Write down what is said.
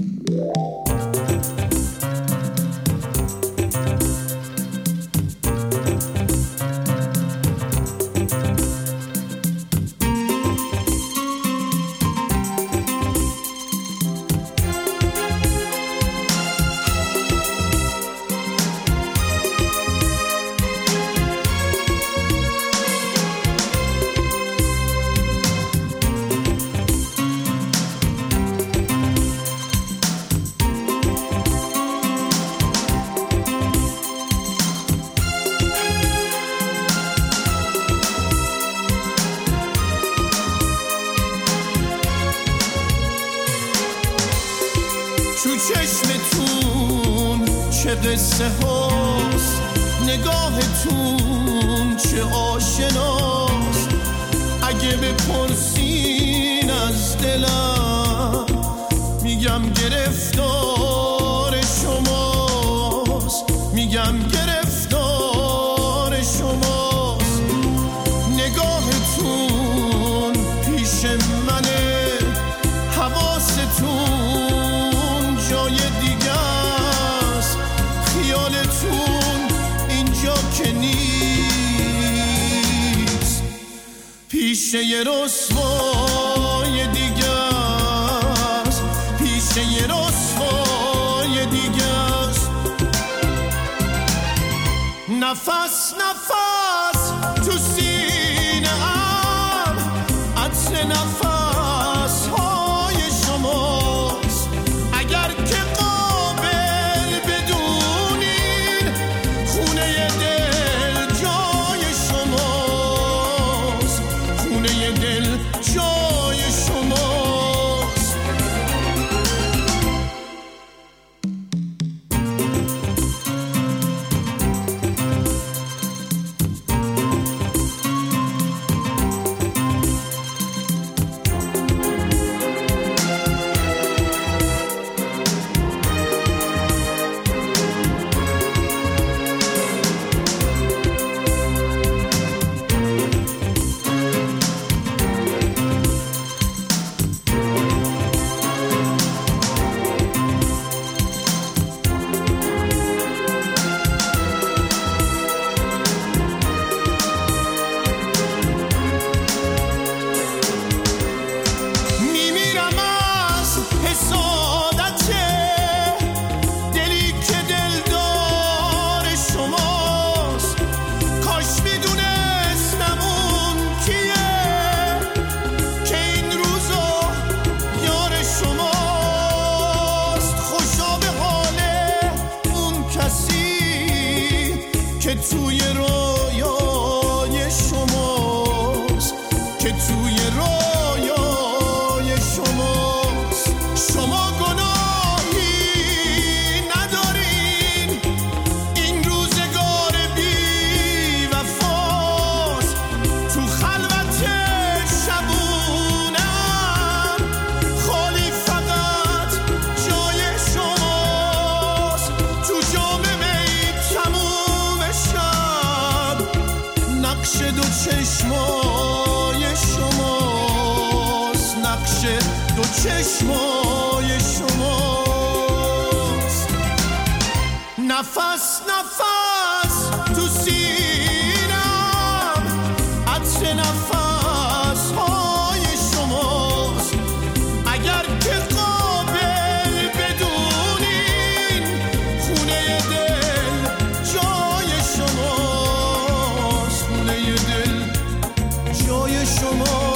تو چشمتون چه قصه هاست، نگاهتون چه آشناست. اگه بپرسین از دلم میگم گرفتار شماست، میگم گرفتار شماست. نگاهتون پیش منه، حواستون جای دیگه است، خیالتون اینجا که نیست، پیش یه رسوای دیگه است، پیش یه رسوای دیگه است. نفس نفس تو سینه‌ام، عطر نفس های شماست. اگر که قابل بدونین خونه دل جای شماست، خونه دل جای شماست. که توی رویای شماست، که توی رویای شماست. شما گناهی ندارین، این روزگار بی وفاست. تو خلوت شبونم خالی فقط جای شماست. تو جام می تموم شب نقش دو چشمای شماست، نقش دو چشمای شماست. نفس نفس تو سینم، عطر نفس های شماست. اگر که قابل بدونین خونه دل جای شماست، خونه دل جای شماست.